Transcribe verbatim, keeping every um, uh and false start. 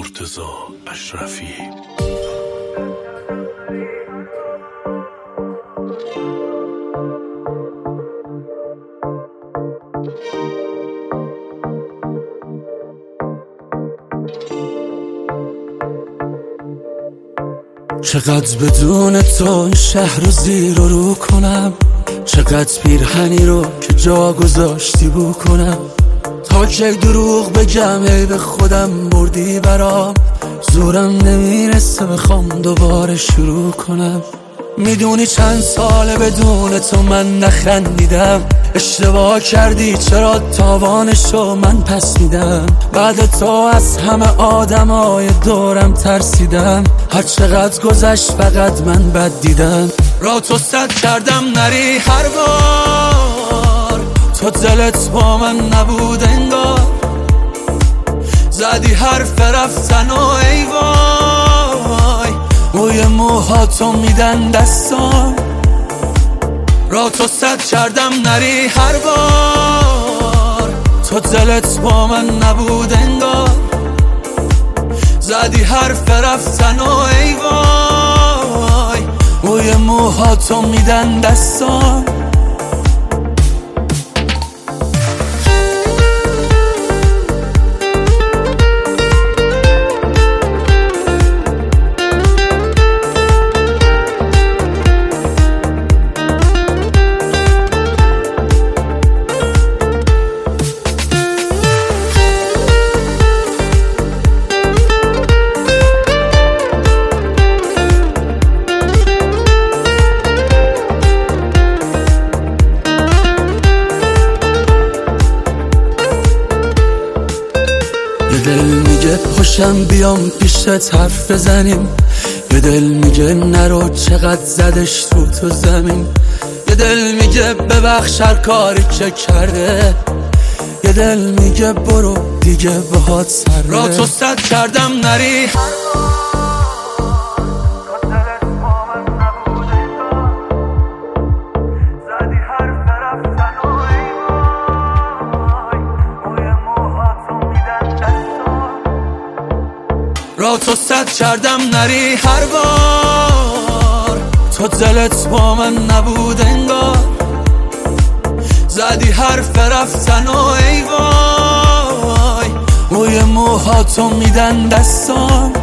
مرتضی اشرفی. چقدر بدون تو این شهر رو زیر و رو کنم، چقدر پیرهنی رو که جا گذاشتی بو کنم. تا چه دروغ بگم ای به خودم بردی برام، زورم نمیرسه بخوام دوباره شروع کنم. میدونی چند ساله بدون تو من نخندیدم، اشتباه کردی چرا تاوانشو من پس میدم. بعد تو از همه آدمای دورم ترسیدم، هر چقدر گذشت فقط من بد دیدم. را تو صد کردم نری هر بار، تو دلت با من نبود انگار. زدی حرف رفتن و ای وای، موی موهاتو میدن دستان. را تو صد کردم نری هر بار، تو دلت با من نبود انگار. زدی حرف رفتن و ای وای، موی موهاتو میدن دستان. یه دل میگه پاشم بیام پیشت حرف بزنیم، یه دل میگه نرو چقدر زدش تو تو زمین. یه دل میگه ببخش هر کاری که کرده، یه دل میگه برو دیگه بهات سره. را تو صد کردم نری را تو صد کردم نری هر بار، تو دلت با من نبود انگار. زدی حرف رفتن و ای وای، موی موهاتو میدن دستان.